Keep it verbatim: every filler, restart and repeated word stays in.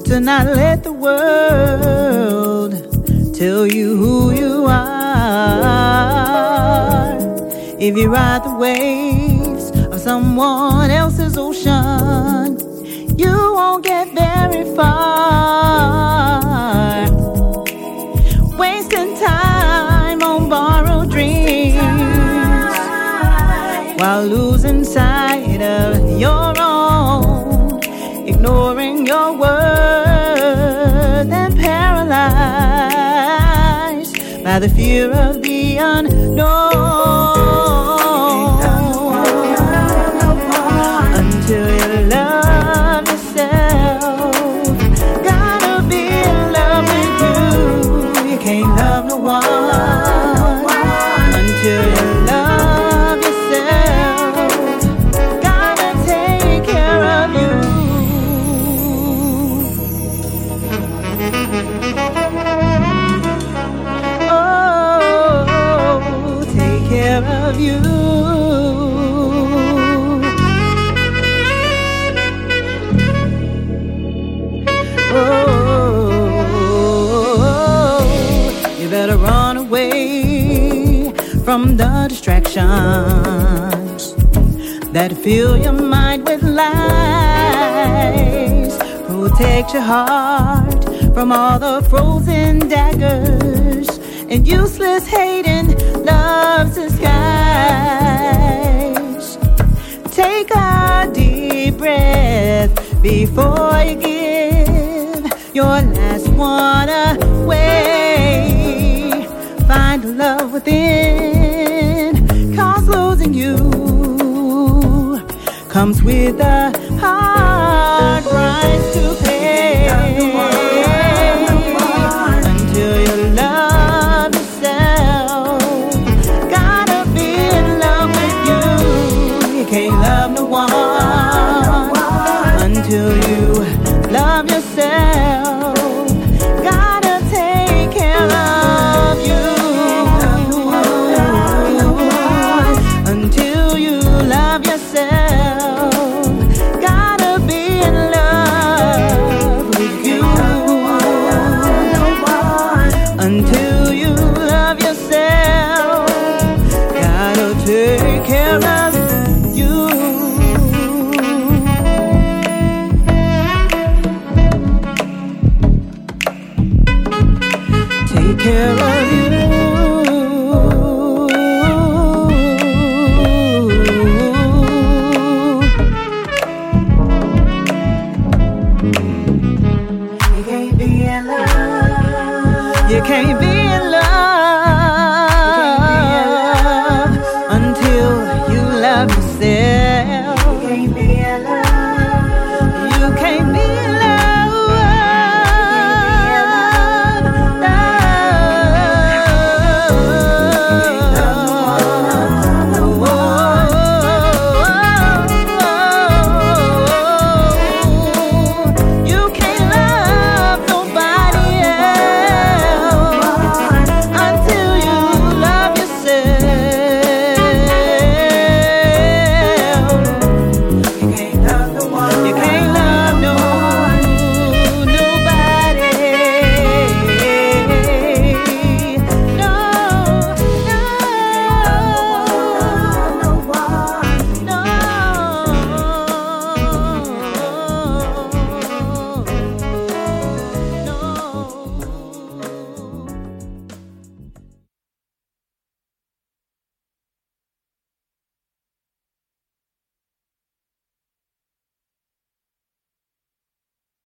to not let the world tell you who you are. If you ride the waves of someone else's ocean, you won't get very far. Wasting time on borrowed dreams while losing sight of your own, ignoring your worth and paralyzed by the fear of the unknown. Until you love yourself, gotta be in love with you. You can't love no one until you love yourself. Gotta take care of you. Oh, take care of you. You better run away from the distractions that fill your mind with lies. Protect your heart from all the frozen daggers and useless hate in love's disguise. Take a deep breath before you give your last one away. Find love within, cause losing you comes with a hard price to pay. Until you love yourself, gotta be in love with you. You can't love no one until you love yourself. Gotta take care of you. Until you love yourself, gotta be in love with you. Until you love yourself, gotta take care of you. Take care of you. You can't be in love. You can't be